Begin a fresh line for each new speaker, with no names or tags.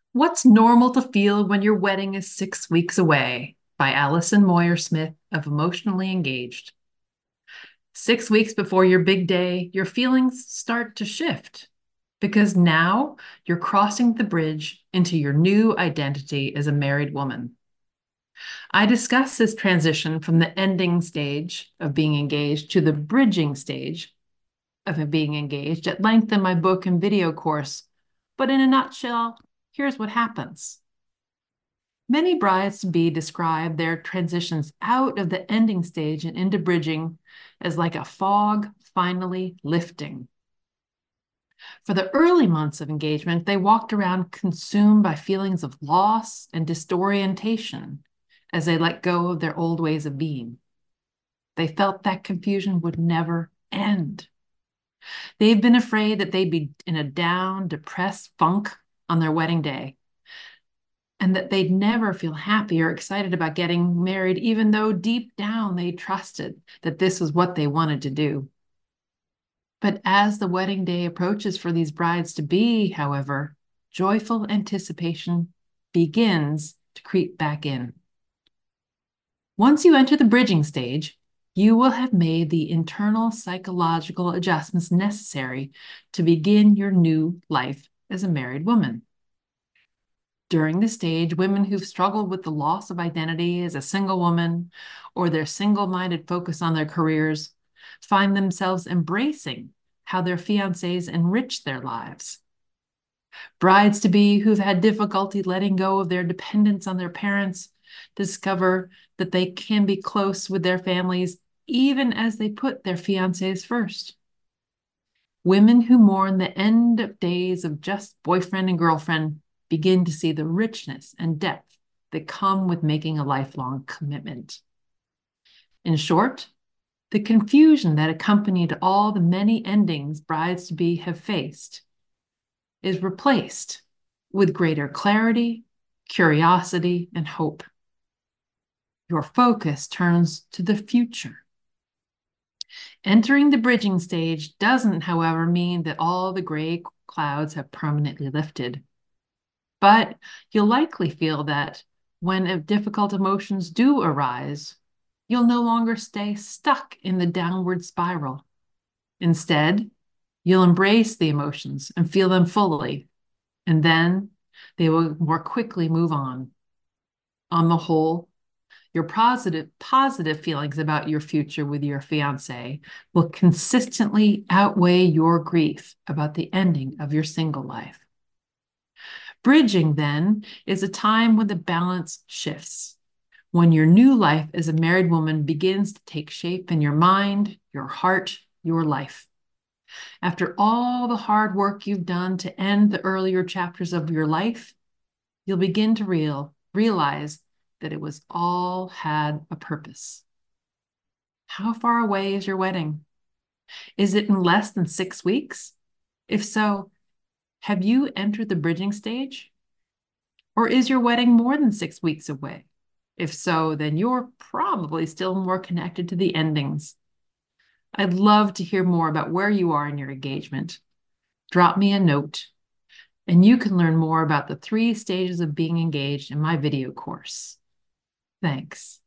What's Normal to Feel When Your Wedding is 6 Weeks Away by Alison Moyer Smith of Emotionally Engaged. 6 weeks before your big day, your feelings start to shift because now you're crossing the bridge into your new identity as a married woman. I discuss this transition from the ending stage of being engaged to the bridging stage of being engaged at length in my book and video course. But in a nutshell, here's what happens. Many brides-to-be describe their transitions out of the ending stage and into bridging as like a fog finally lifting. For the early months of engagement, they walked around consumed by feelings of loss and disorientation as they let go of their old ways of being. They felt that confusion would never end. They've been afraid that they'd be in a down, depressed funk on their wedding day, and that they'd never feel happy or excited about getting married, even though deep down they trusted that this was what they wanted to do. But as the wedding day approaches for these brides to be, however, joyful anticipation begins to creep back in. Once you enter the bridging stage, you will have made the internal psychological adjustments necessary to begin your new life as a married woman. During this stage, women who've struggled with the loss of identity as a single woman or their single-minded focus on their careers find themselves embracing how their fiancés enrich their lives. Brides-to-be who've had difficulty letting go of their dependence on their parents discover that they can be close with their families even as they put their fiancés first. Women who mourn the end of days of just boyfriend and girlfriend begin to see the richness and depth that come with making a lifelong commitment. In short, the confusion that accompanied all the many endings brides-to-be have faced is replaced with greater clarity, curiosity, and hope. Your focus turns to the future. Entering the bridging stage doesn't, however, mean that all the gray clouds have permanently lifted. But you'll likely feel that when difficult emotions do arise, you'll no longer stay stuck in the downward spiral. Instead, you'll embrace the emotions and feel them fully, and then they will more quickly move on. On the whole, your positive feelings about your future with your fiance will consistently outweigh your grief about the ending of your single life. Bridging, then, is a time when the balance shifts, when your new life as a married woman begins to take shape in your mind, your heart, your life. After all the hard work you've done to end the earlier chapters of your life, you'll begin to realize that it was all had a purpose. How far away is your wedding? Is it in less than 6 weeks? If so, have you entered the bridging stage? Or is your wedding more than 6 weeks away? If so, then you're probably still more connected to the endings. I'd love to hear more about where you are in your engagement. Drop me a note, and you can learn more about the 3 stages of being engaged in my video course. Thanks.